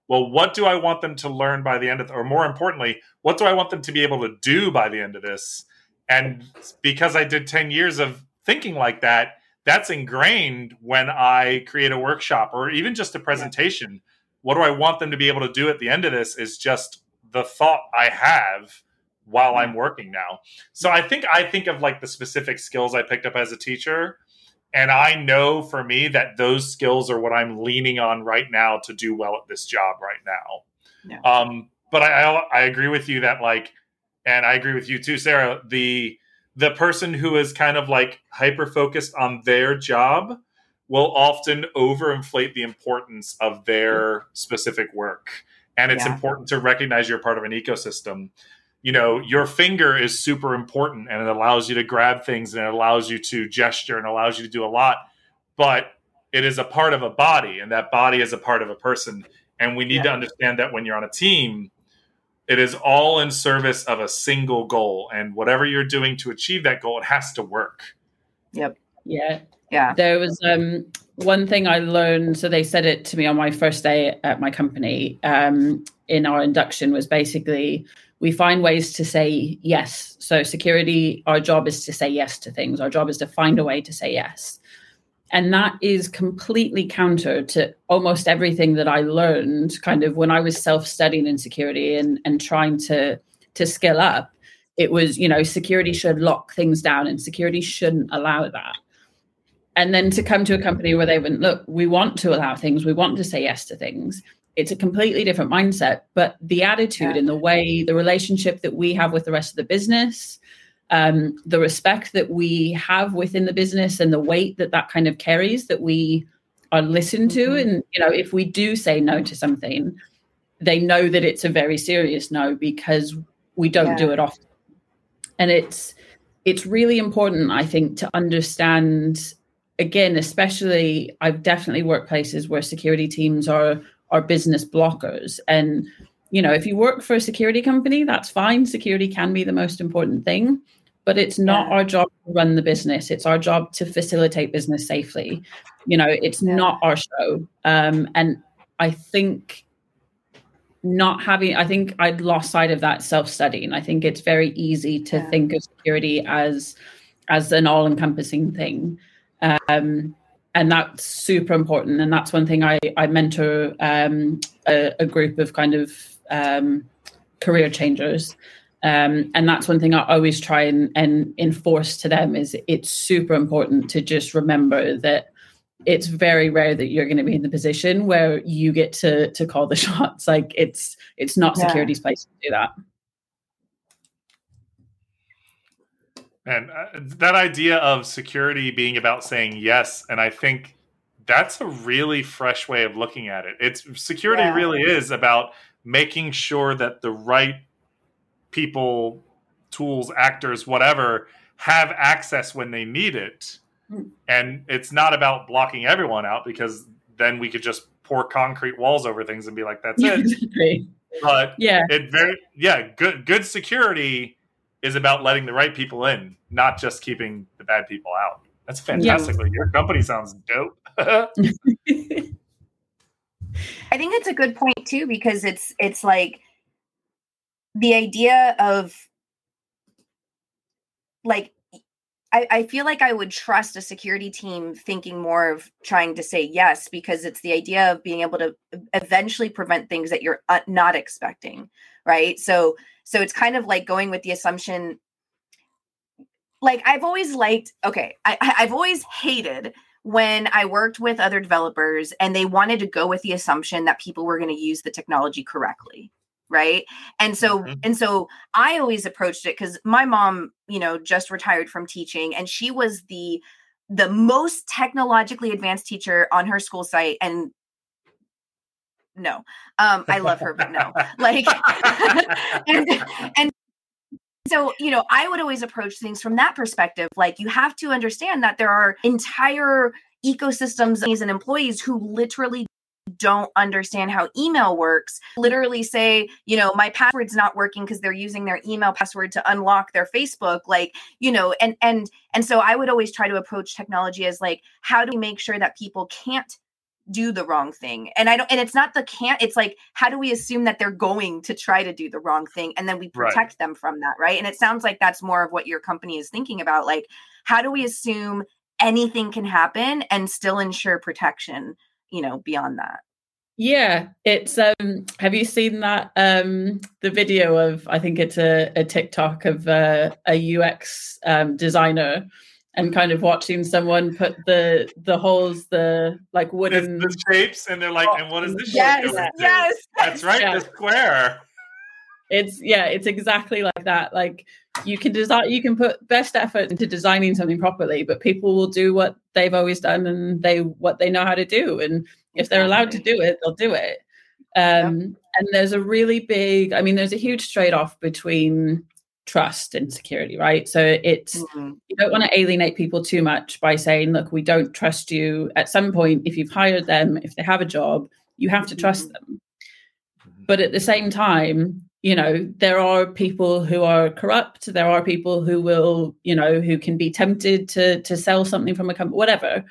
well, what do I want them to learn by the end of, the, or more importantly, what do I want them to be able to do by the end of this? And because I did ten years of thinking like that, that's ingrained when I create a workshop or even just a presentation. Yeah. What do I want them to be able to do at the end of this is just the thought I have while I'm working now. So I think I think of like the specific skills I picked up as a teacher. And I know for me that those skills are what I'm leaning on right now to do well at this job right now. Yeah. Um, but I, I I agree with you that like, and I agree with you too, Sarah, the the person who is kind of like hyper focused on their job will often overinflate the importance of their specific work. And it's yeah. important to recognize you're part of an ecosystem. You know, your finger is super important and it allows you to grab things and it allows you to gesture and allows you to do a lot, but it is a part of a body and that body is a part of a person. And we need yeah. to understand that when you're on a team, it is all in service of a single goal, and whatever you're doing to achieve that goal, it has to work. Yep. Yeah. Yeah. There was um, one thing I learned. So they said it to me on my first day at my company um, in our induction was basically, we find ways to say yes. So security, our job is to say yes to things. Our job is to find a way to say yes. And that is completely counter to almost everything that I learned kind of when I was self-studying in security and, and trying to, to skill up. It was, you know, security should lock things down and security shouldn't allow that. And then to come to a company where they went, look, we want to allow things. We want to say yes to things. It's a completely different mindset, but the attitude yeah. and the way, the relationship that we have with the rest of the business, um, the respect that we have within the business and the weight that that kind of carries, that we are listened to. Mm-hmm. And, you know, if we do say no to something, they know that it's a very serious no because we don't yeah. do it often. And it's, it's really important, I think, to understand, again, especially I've definitely worked places where security teams are, are business blockers. And, you know, if you work for a security company, that's fine. Security can be the most important thing, but it's not yeah. our job to run the business. It's our job to facilitate business safely. You know, it's yeah. not our show. Um, and I think not having, I think I'd lost sight of that self-studying. I think it's very easy to yeah. think of security as, as an all-encompassing thing. Um, and that's super important. And that's one thing I, I mentor um, a, a group of kind of um, career changers. Um, and that's one thing I always try and, and enforce to them is it's super important to just remember that it's very rare that you're going to be in the position where you get to to call the shots. Like it's it's not yeah. security's place to do that. And uh, that idea of security being about saying yes, and I think that's a really fresh way of looking at it. It's security yeah. really is about making sure that the right people, tools, actors, whatever, have access when they need it. Mm. And it's not about blocking everyone out because then we could just pour concrete walls over things and be like, that's it. Exactly. But yeah, it very yeah, good good security is about letting the right people in, not just keeping the bad people out. That's fantastic. Yeah. Your company sounds dope. I think it's a good point too, because it's it's like the idea of like I, I feel like I would trust a security team thinking more of trying to say yes, because it's the idea of being able to eventually prevent things that you're uh, not expecting, right? So so it's kind of like going with the assumption, like I've always liked, okay, I, I've always hated when I worked with other developers and they wanted to go with the assumption that people were going to use the technology correctly. Right. And so, mm-hmm. and so I always approached it because my mom, you know, just retired from teaching and she was the, the most technologically advanced teacher on her school site. And no, um, I love her, but no, like, and, and so, you know, I would always approach things from that perspective. Like you have to understand that there are entire ecosystems and employees who literally don't understand how email works, literally say, you know, my password's not working because they're using their email password to unlock their Facebook, like, you know, and, and, and so I would always try to approach technology as like, how do we make sure that people can't do the wrong thing. And I don't, and it's not the can't, it's like, how do we assume that they're going to try to do the wrong thing? And then we protect right. them from that. Right. And it sounds like that's more of what your company is thinking about. Like, how do we assume anything can happen and still ensure protection, you know, beyond that? Yeah, it's um have you seen that um the video of, I think it's a, a TikTok of uh, a U X um designer and kind of watching someone put the the holes, the like wooden the shapes, and they're like, and what is this yes, shape going yes, to? That's right, yeah. The square. It's yeah, it's exactly like that. Like you can design, you can put best effort into designing something properly, but people will do what they've always done and they what they know how to do. And if they're allowed to do it, they'll do it. Um, yep. And there's a really big, I mean, there's a huge trade-off between trust and security, right? So it's, mm-hmm. you don't want to alienate people too much by saying, look, we don't trust you. At some point, if you've hired them, if they have a job, you have to trust them. But at the same time, you know, there are people who are corrupt. There are people who will, you know, who can be tempted to to sell something from a company, whatever.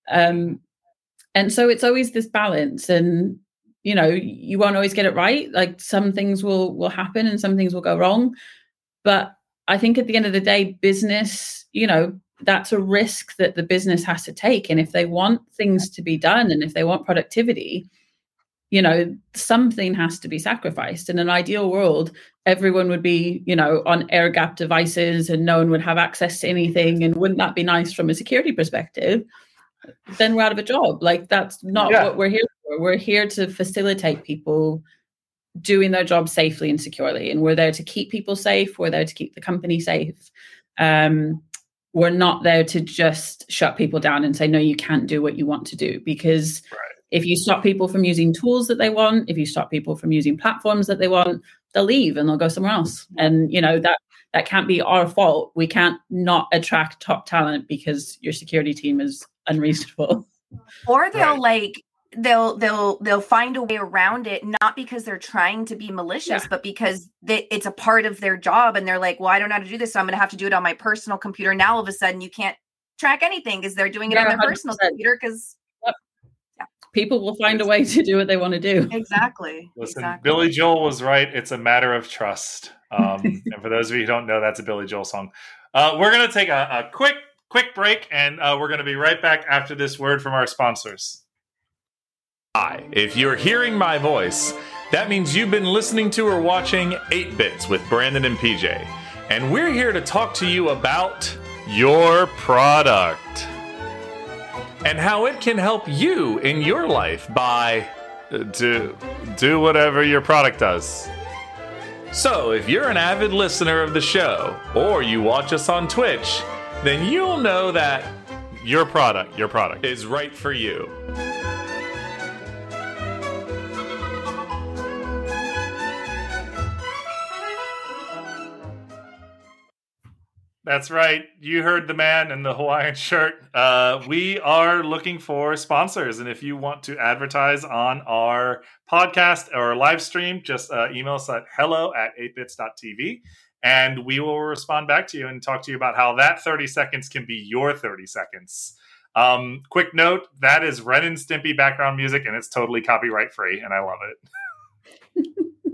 Um, and so it's always this balance, and you know, you won't always get it right. Like some things will will happen, and some things will go wrong. But I think at the end of the day, business, you know, that's a risk that the business has to take. And if they want things to be done, and if they want productivity, you know, something has to be sacrificed. In an ideal world, everyone would be, you know, on air gap devices and no one would have access to anything. And wouldn't that be nice from a security perspective? Then we're out of a job. Like that's not yeah. what we're here for. We're here to facilitate people doing their job safely and securely. And we're there to keep people safe. We're there to keep the company safe. Um, we're not there to just shut people down and say, no, you can't do what you want to do. Because right. if you stop people from using tools that they want, if you stop people from using platforms that they want, they'll leave and they'll go somewhere else. And, you know, that that can't be our fault. We can't not attract top talent because your security team is unreasonable. Or they'll right. like, they'll they'll they'll find a way around it, not because they're trying to be malicious, yeah. but because they, it's a part of their job. And they're like, well, I don't know how to do this, so I'm going to have to do it on my personal computer. Now, all of a sudden, you can't track anything because they're doing it yeah, on their one hundred percent personal computer because... People will find a way to do what they want to do. Exactly. Listen, exactly. Billy Joel was right. It's a matter of trust. Um, and for those of you who don't know, that's a Billy Joel song. Uh, we're going to take a, a quick, quick break, and uh, we're going to be right back after this word from our sponsors. Hi, if you're hearing my voice, that means you've been listening to or watching eight bits with Brandon and P J. And we're here to talk to you about your product and how it can help you in your life by uh, to do whatever your product does. So if you're an avid listener of the show or you watch us on Twitch, then you'll know that your product, your product is right for you. That's right. You heard the man in the Hawaiian shirt. Uh, we are looking for sponsors. And if you want to advertise on our podcast or live stream, just uh, email us at hello at eight bits dot t v. And we will respond back to you and talk to you about how that thirty seconds can be your thirty seconds. Um, quick note, that is Ren and Stimpy background music, and it's totally copyright free. And I love it.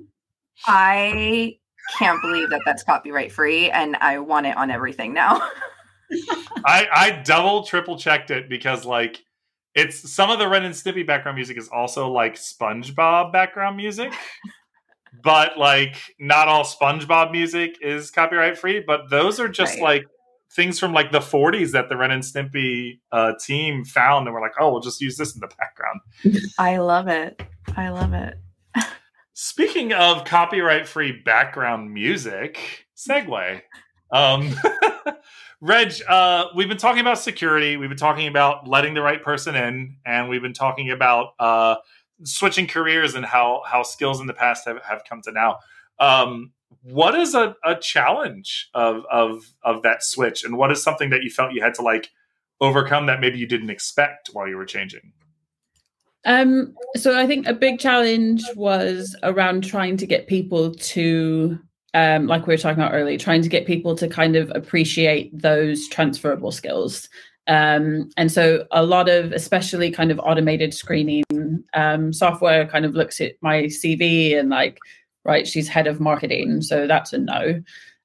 I... can't believe that that's copyright free, and I want it on everything now. I, I double triple checked it because like it's some of the Ren and Stimpy background music is also like SpongeBob background music, but like not all SpongeBob music is copyright free. But those are just right. like things from like the forties that the Ren and Stimpy uh, team found, and we're like, oh, we'll just use this in the background. I love it. I love it. Speaking of copyright-free background music, segue. Um, Reg, uh, we've been talking about security. We've been talking about letting the right person in, and we've been talking about uh, switching careers and how how skills in the past have, have come to now. Um, what is a, a challenge of of of that switch, and what is something that you felt you had to like overcome that maybe you didn't expect while you were changing? Um, so I think a big challenge was around trying to get people to, um, like we were talking about earlier, trying to get people to kind of appreciate those transferable skills. Um, and so a lot of, especially kind of automated screening um, software kind of looks at my C V and like, right, she's head of marketing. So that's a no.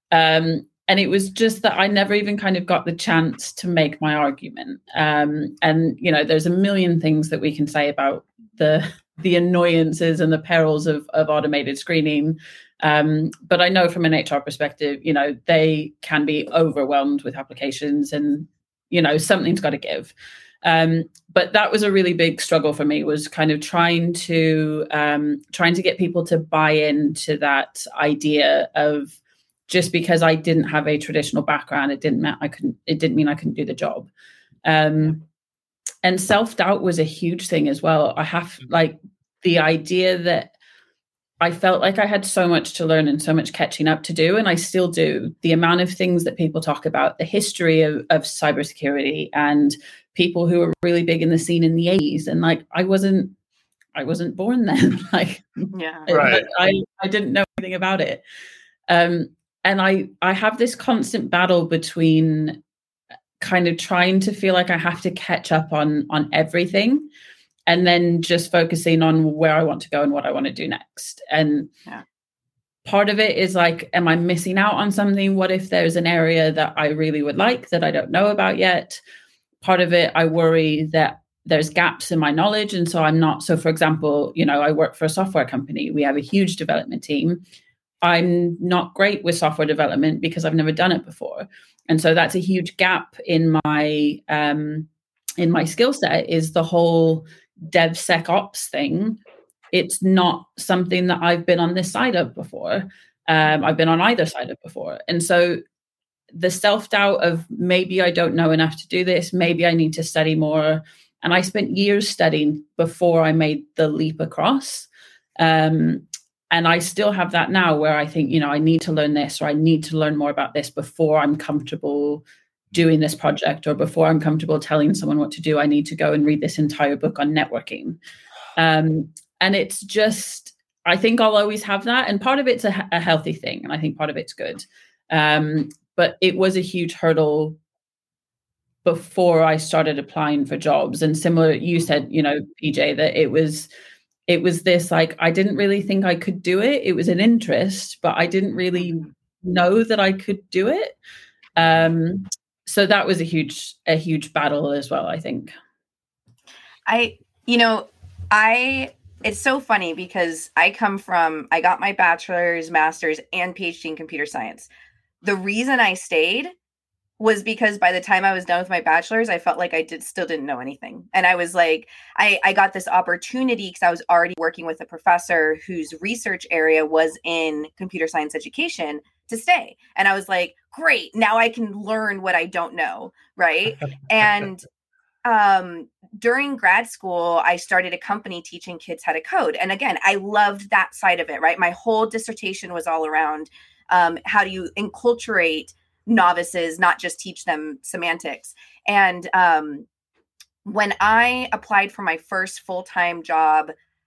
Um, and it was just that I never even kind of got the chance to make my argument. Um, and, you know, there's a million things that we can say about the the annoyances and the perils of, of automated screening. Um, but I know from an H R perspective, you know, they can be overwhelmed with applications and, you know, something's got to give. Um, but that was a really big struggle for me, was kind of trying to um, trying to get people to buy into that idea of, just because I didn't have a traditional background, it didn't mean I couldn't, it didn't mean I couldn't do the job. Um, and self-doubt was a huge thing as well. I have like the idea that I felt like I had so much to learn and so much catching up to do. And I still do. The amount of things that people talk about, the history of, of cybersecurity and people who were really big in the scene in the eighties. And like, I wasn't, I wasn't born then. like, yeah, right. I, I, I didn't know anything about it. Um, and I, I have this constant battle between kind of trying to feel like I have to catch up on, on everything, and then just focusing on where I want to go and what I want to do next. And yeah. part of it is like, am I missing out on something? What if there's an area that I really would like that I don't know about yet? Part of it, I worry that there's gaps in my knowledge. And so I'm not, so for example, you know, I work for a software company. We have a huge development team. I'm not great with software development because I've never done it before. And so that's a huge gap in my, um, in my skill set, is the whole DevSecOps thing. It's not something that I've been on this side of before. Um, I've been on either side of before. And so the self-doubt of maybe I don't know enough to do this, maybe I need to study more. And I spent years studying before I made the leap across. Um, and I still have that now, where I think, you know, I need to learn this, or I need to learn more about this before I'm comfortable doing this project, or before I'm comfortable telling someone what to do. I need to go and read this entire book on networking. Um, and it's just, I think I'll always have that. And part of it's a, a healthy thing. And I think part of it's good. Um, but it was a huge hurdle before I started applying for jobs. And similar, you said, you know, P J, that it was, it was this, like, I didn't really think I could do it. It was an interest, but I didn't really know that I could do it. Um, so that was a huge, a huge battle as well, I think. I, you know, I, it's so funny because I come from, I got my bachelor's, master's, and PhD in computer science. The reason I stayed was because by the time I was done with my bachelor's, I felt like I did still didn't know anything. And I was like, I, I got this opportunity because I was already working with a professor whose research area was in computer science education, to stay. And I was like, great, now I can learn what I don't know. Right. And um, during grad school, I started a company teaching kids how to code. And again, I loved that side of it. Right. My whole dissertation was all around um, how do you enculturate novices, not just teach them semantics. And um, when I applied for my first full-time job,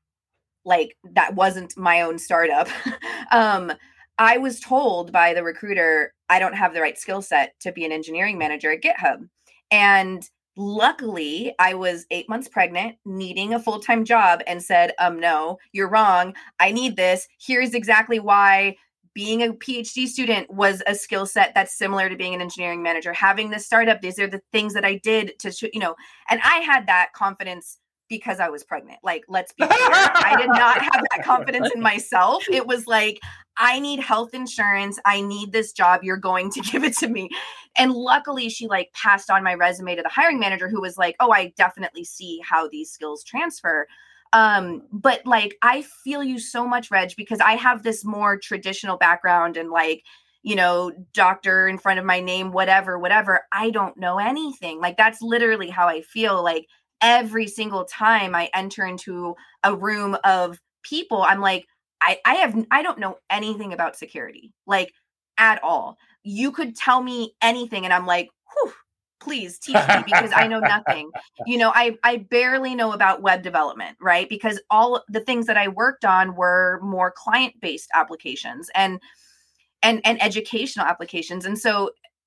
like that wasn't my own startup, um, I was told by the recruiter, I don't have the right skill set to be an engineering manager at GitHub. And luckily, I was eight months pregnant, needing a full-time job, and said, um, no, you're wrong. I need this. Here's exactly why. Being a PhD student was a skill set that's similar to being an engineering manager. Having this startup, these are the things that I did to, you know, and I had that confidence because I was pregnant. Like, let's be clear. I did not have that confidence in myself. It was like, I need health insurance. I need this job. You're going to give it to me. And luckily she like passed on my resume to the hiring manager, who was like, oh, I definitely see how these skills transfer. Um, but like, I feel you so much, Reg, because I have this more traditional background and like, you know, doctor in front of my name, whatever, whatever. I don't know anything. Like, that's literally how I feel. Like every single time I enter into a room of people, I'm like, I, I have, I don't know anything about security, like at all. You could tell me anything and I'm like, whew, please teach me, because I know nothing. You know, I, I barely know about web development, right? Because all the things that I worked on were more client-based applications and, and, and educational applications. And so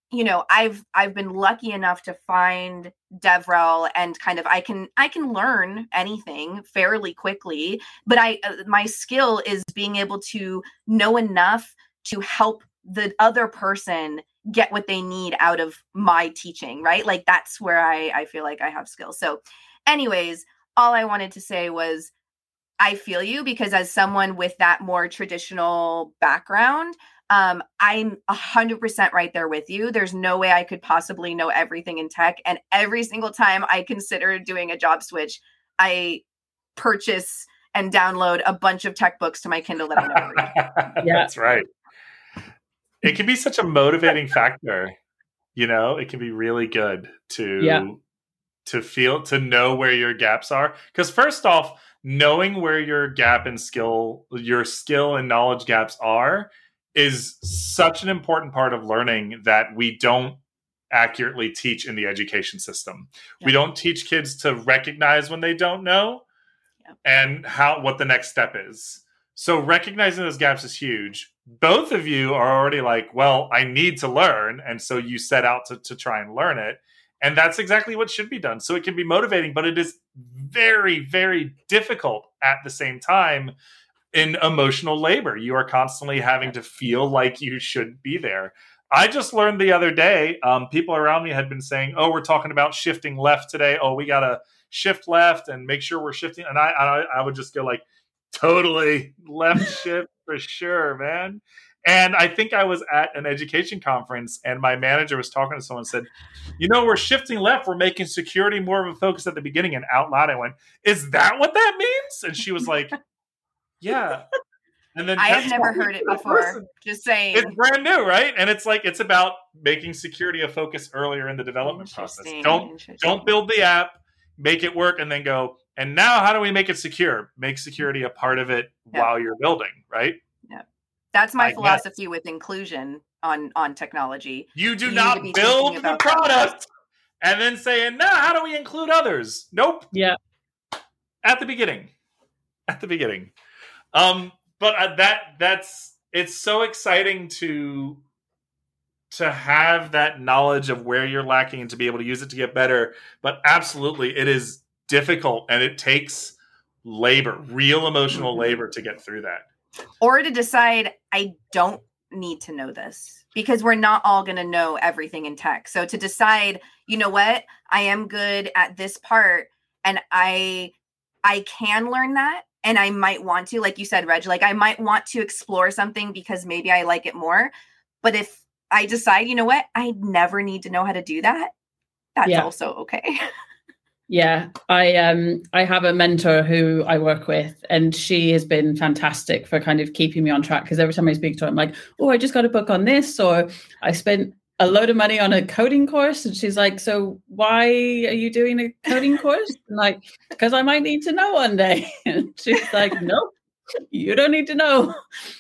you know, I've I've been lucky enough to find DevRel, and kind of I can I can learn anything fairly quickly, but I uh, my skill is being able to know enough to help the other person get what they need out of my teaching, right? Like that's where I I feel like I have skills. So anyways, all I wanted to say was I feel you, because as someone with that more traditional background, um, I'm a hundred percent right there with you. There's no way I could possibly know everything in tech. And every single time I consider doing a job switch, I purchase and download a bunch of tech books to my Kindle that I never read. Yeah. That's right. It can be such a motivating factor. You know, it can be really good to, yeah. to feel, to know where your gaps are. Because first off, knowing where your gap and skill, your skill and knowledge gaps are is such an important part of learning that we don't accurately teach in the education system. Yeah. We don't teach kids to recognize when they don't know yeah. and how what the next step is. So recognizing those gaps is huge. Both of you are already like, well, I need to learn. And so you set out to, to try and learn it. And that's exactly what should be done. So it can be motivating, but it is very, very difficult at the same time in emotional labor. You are constantly having to feel like you should be there. I just learned the other day, um, people around me had been saying, oh, we're talking about shifting left today. Oh, we got to shift left and make sure we're shifting. And I, I, I would just go like, totally left shift for sure, man. And I think I was at an education conference and my manager was talking to someone and said, you know, we're shifting left. We're making security more of a focus at the beginning. And out loud, I went, is that what that means? And she was like, yeah. And then I have never heard it before. Person. Just saying. It's brand new, right? And it's like, it's about making security a focus earlier in the development process. Don't, don't build the app, make it work, and then go, and now how do we make it secure? Make security a part of it yeah. while you're building, right? Yeah. That's my I philosophy guess. with inclusion on, on technology. You do you not build the product and then say, and now how do we include others? Nope. Yeah. At the beginning. At the beginning. Um, but uh, that that's it's so exciting to to have that knowledge of where you're lacking and to be able to use it to get better. But absolutely, it is difficult and it takes labor, real emotional mm-hmm. labor to get through that. Or to decide, I don't need to know this, because we're not all going to know everything in tech. So to decide, you know what, I am good at this part and I I can learn that. And I might want to, like you said, Reg, like I might want to explore something because maybe I like it more. But if I decide, you know what, I never need to know how to do that, that's yeah. also okay. Yeah, I um I have a mentor who I work with, and she has been fantastic for kind of keeping me on track, because every time I speak to her, I'm like, oh, I just got a book on this, or I spent a load of money on a coding course. And she's like, so why are you doing a coding course? I'm like, because I might need to know one day. And she's like, nope, you don't need to know.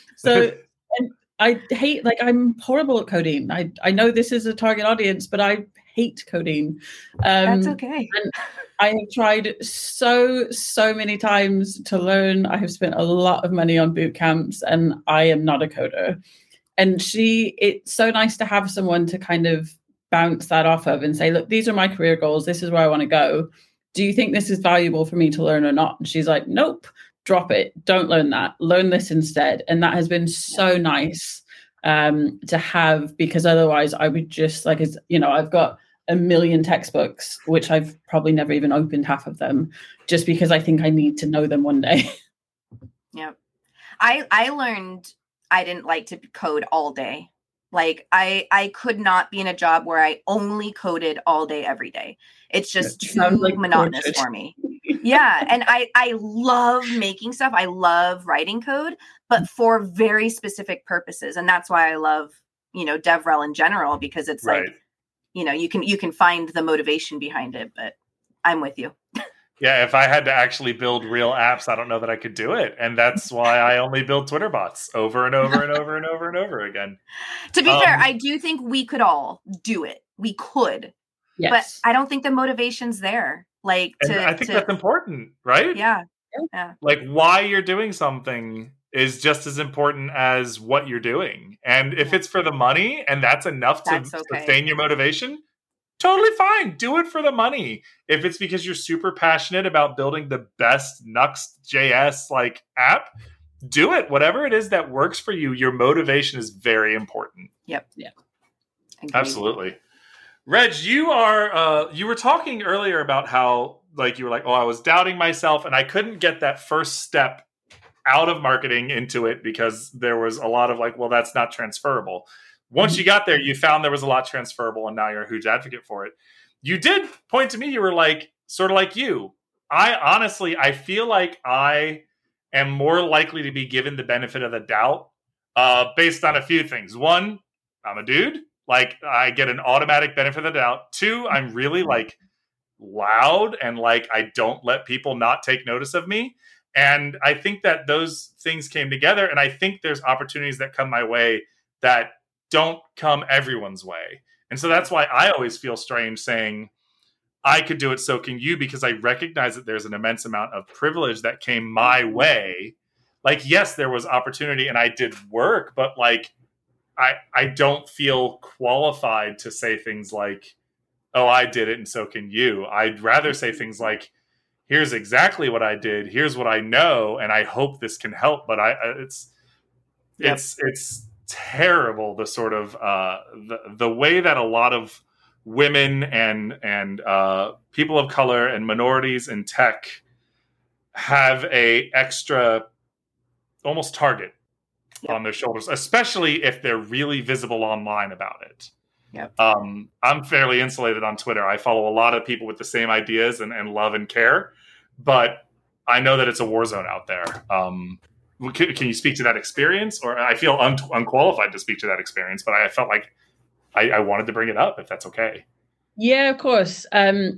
So and I hate, like, I'm horrible at coding. I, I know this is a target audience, but I hate coding. Um, That's okay. And I have tried so, so many times to learn. I have spent a lot of money on boot camps, and I am not a coder. And she, it's so nice to have someone to kind of bounce that off of and say, look, these are my career goals. This is where I want to go. Do you think this is valuable for me to learn or not? And she's like, nope, drop it. Don't learn that. Learn this instead. And that has been so nice um, to have, because otherwise I would just like, you know, I've got a million textbooks, which I've probably never even opened half of them, just because I think I need to know them one day. Yeah. I, I learned I didn't like to code all day. Like I, I could not be in a job where I only coded all day, every day. It's just too like monotonous tortured. for me. Yeah. And I, I love making stuff. I love writing code, but for very specific purposes. And that's why I love, you know, DevRel in general, because it's right. like, you know, you can, you can find the motivation behind it, but I'm with you. Yeah, if I had to actually build real apps, I don't know that I could do it. And that's why I only build Twitter bots over and over and over and over and over again. To be um, fair, I do think we could all do it. We could. Yes. But I don't think the motivation's there. Like, to, I think to, that's important, right? Yeah. Yeah. Like, why you're doing something is just as important as what you're doing. And if it's for the money and that's enough to That's okay. sustain your motivation, totally fine. Do it for the money. If it's because you're super passionate about building the best Nuxt.js like app, do it. Whatever it is that works for you, your motivation is very important. Yep. Yeah. Agreed. Absolutely. Reg, you are uh, you were talking earlier about how like you were like, oh, I was doubting myself and I couldn't get that first step out of marketing into it because there was a lot of like, well, that's not transferable. Once mm-hmm. you got there, you found there was a lot transferable and now you're a huge advocate for it. You did point to me, you were like, sort of like you. I honestly, I feel like I am more likely to be given the benefit of the doubt uh, based on a few things. One, I'm a dude. Like I get an automatic benefit of the doubt. Two, I'm really like loud and like I don't let people not take notice of me. And I think that those things came together. And I think there's opportunities that come my way that don't come everyone's way. And so that's why I always feel strange saying, I could do it, so can you, because I recognize that there's an immense amount of privilege that came my way. Like, yes, there was opportunity and I did work, but like, I, I don't feel qualified to say things like, oh, I did it and so can you. I'd rather say things like, here's exactly what I did. Here's what I know. And I hope this can help. But I, it's, yep. it's, it's terrible. The sort of, uh, the, the way that a lot of women and, and, uh, people of color and minorities in tech have a extra almost target yep. on their shoulders, especially if they're really visible online about it. Yep. Um, I'm fairly insulated on Twitter. I follow a lot of people with the same ideas and, and love and care, but I know that it's a war zone out there. Um, can, can you speak to that experience? Or I feel un- unqualified to speak to that experience, but I felt like I, I wanted to bring it up if that's okay. Yeah, of course. Um,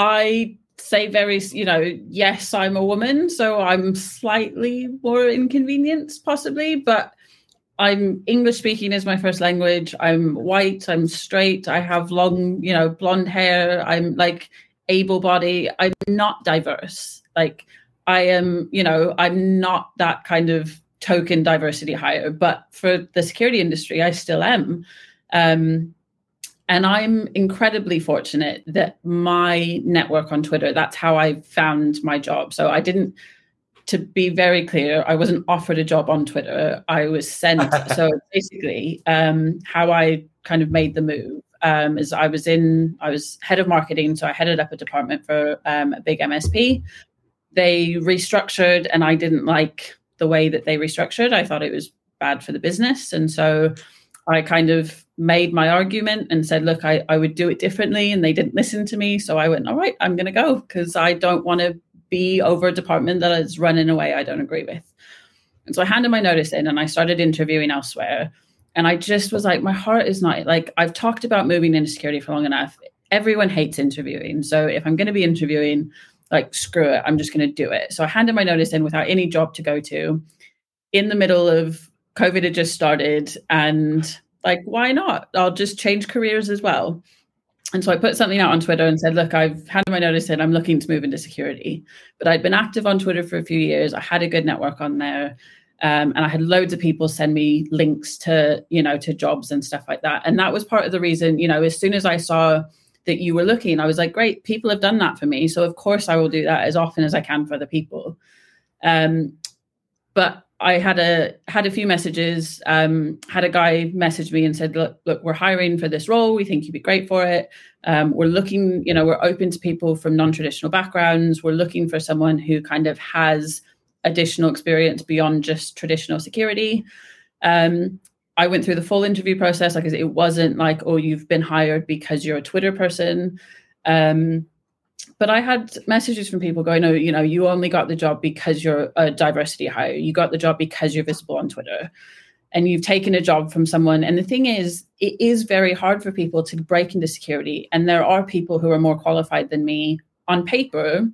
I say very, you know, yes, I'm a woman, so I'm slightly more inconvenienced possibly, but I'm English speaking is my first language. I'm white. I'm straight. I have long, you know, blonde hair. I'm like able body. I'm not diverse. Like I am, you know, I'm not that kind of token diversity hire, but for the security industry, I still am. Um, and I'm incredibly fortunate that my network on Twitter, that's how I found my job. So I didn't, to be very clear, I wasn't offered a job on Twitter. I was sent. So basically, um, how I kind of made the move um, is I was in, I was head of marketing. So I headed up a department for um, a big M S P. They restructured and I didn't like the way that they restructured. I thought it was bad for the business. And so I kind of made my argument and said, look, I, I would do it differently. And they didn't listen to me. So I went, all right, I'm going to go because I don't want to be over a department that is run in a way I don't agree with. And so I handed my notice in and I started interviewing elsewhere. And I just was like, my heart is not, like, I've talked about moving into security for long enough. Everyone hates interviewing. So if I'm going to be interviewing, like, screw it, I'm just going to do it. So I handed my notice in without any job to go to. In the middle of COVID had just started and like, why not? I'll just change careers as well. And so I put something out on Twitter and said, look, I've handed my notice in, I'm looking to move into security. But I'd been active on Twitter for a few years. I had a good network on there. Um, and I had loads of people send me links to, you know, to jobs and stuff like that. And that was part of the reason, you know, as soon as I saw that you were looking, I was like, great, people have done that for me. So of course I will do that as often as I can for other people. Um, but I had a had a few messages, um, had a guy message me and said, look, look, we're hiring for this role. We think you'd be great for it. Um, we're looking, you know, we're open to people from non-traditional backgrounds. We're looking for someone who kind of has additional experience beyond just traditional security. Um, I went through the full interview process. Like it wasn't like, oh, you've been hired because you're a Twitter person. Um, But I had messages from people going, oh, you know, you only got the job because you're a diversity hire. You got the job because you're visible on Twitter. And you've taken a job from someone. And the thing is, it is very hard for people to break into security. And there are people who are more qualified than me on paper.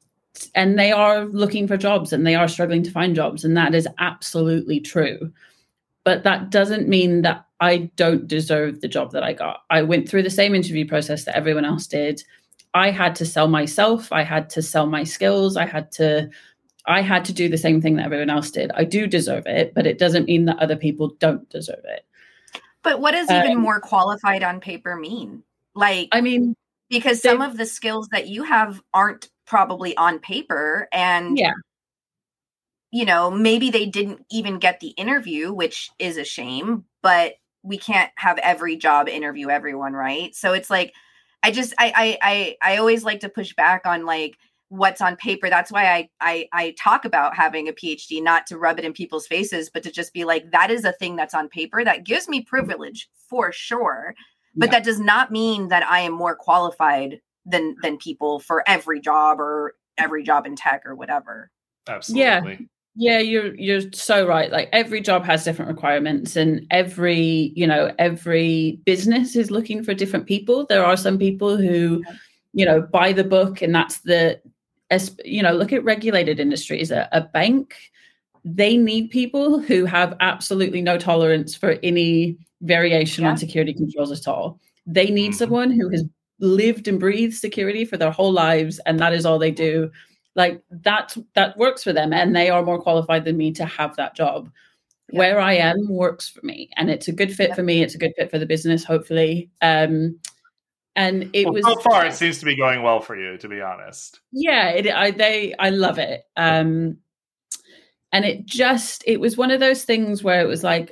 And they are looking for jobs and they are struggling to find jobs. And that is absolutely true. But that doesn't mean that I don't deserve the job that I got. I went through the same interview process that everyone else did. I had to sell myself. I had to sell my skills. I had to, I had to do the same thing that everyone else did. I do deserve it, but it doesn't mean that other people don't deserve it. But what does even um, more qualified on paper mean? Like, I mean, because some of the skills that you have aren't probably on paper, and yeah, you know, maybe they didn't even get the interview, which is a shame, but we can't have every job interview everyone, right? So it's like, I just, I, I, I, I always like to push back on like what's on paper. That's why I, I, I talk about having a PhD, not to rub it in people's faces, but to just be like, that is a thing that's on paper that gives me privilege for sure. But yeah. that does not mean that I am more qualified than, than people for every job or every job in tech or whatever. Absolutely. Yeah. Yeah, you're you're so right. Like every job has different requirements, and every, you know, every business is looking for different people. There are some people who, you know, buy the book, and that's the, you know, look at regulated industries. A, a bank, they need people who have absolutely no tolerance for any variation yeah. on security controls at all. They need mm-hmm. someone who has lived and breathed security for their whole lives, and that is all they do. Like that, that works for them, and they are more qualified than me to have that job. Yep. Where I am works for me, and it's a good fit yep. for me. It's a good fit for the business, hopefully. Um, and it well, was so far. It seems to be going well for you, to be honest. Yeah, it, I they I love it. Um, and it just it was one of those things where it was like,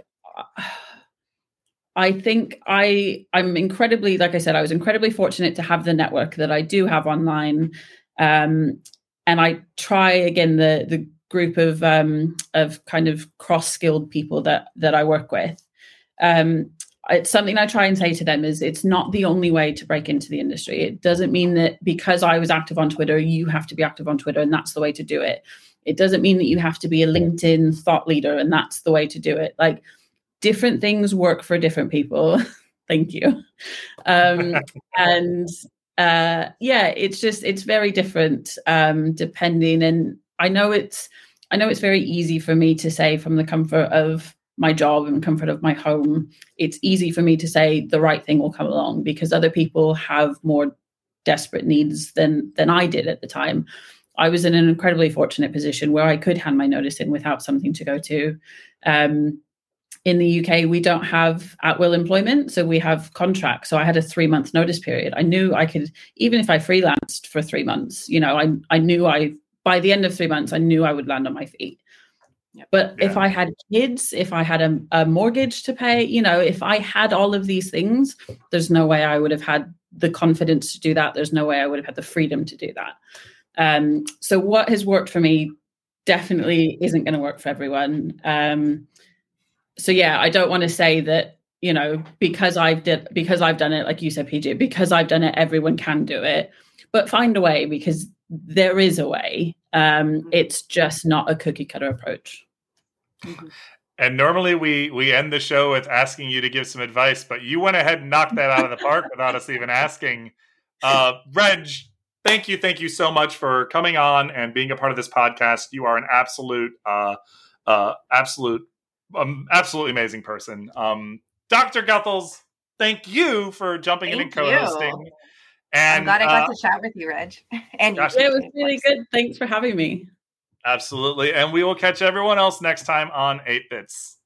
I think I I'm incredibly, like I said, I was incredibly fortunate to have the network that I do have online. Um, And I try again the the group of um, of kind of cross-skilled people that that I work with. Um, it's something I try and say to them is it's not the only way to break into the industry. It doesn't mean that because I was active on Twitter, you have to be active on Twitter and that's the way to do it. It doesn't mean that you have to be a LinkedIn thought leader and that's the way to do it. Like different things work for different people. Thank you. Um, and Uh, yeah, it's just, it's very different um, depending. And I know it's, I know it's very easy for me to say from the comfort of my job and comfort of my home, it's easy for me to say the right thing will come along because other people have more desperate needs than, than I did at the time. I was in an incredibly fortunate position where I could hand my notice in without something to go to. Um, In the U K, we don't have at-will employment, so we have contracts. So I had a three-month notice period. I knew I could, even if I freelanced for three months, you know, I I knew I, by the end of three months, I knew I would land on my feet. Yep. But yeah. if I had kids, if I had a, a mortgage to pay, you know, if I had all of these things, there's no way I would have had the confidence to do that. There's no way I would have had the freedom to do that. Um, so what has worked for me definitely isn't going to work for everyone. Um, So yeah, I don't want to say that, you know, because I've did because I've done it, like you said, P J, because I've done it, everyone can do it. But find a way because there is a way. Um, it's just not a cookie cutter approach. Mm-hmm. And normally we we end the show with asking you to give some advice, but you went ahead and knocked that out of the park without us even asking. Uh, Reg, thank you, thank you so much for coming on and being a part of this podcast. You are an absolute, uh, uh, absolute. Um, absolutely amazing person. Um, Doctor Guthels, thank you for jumping thank in and co-hosting. You. And I'm glad I got uh, to chat with you, Reg. And gosh, it was really good. Thanks for having me. Absolutely. And we will catch everyone else next time on eight bits.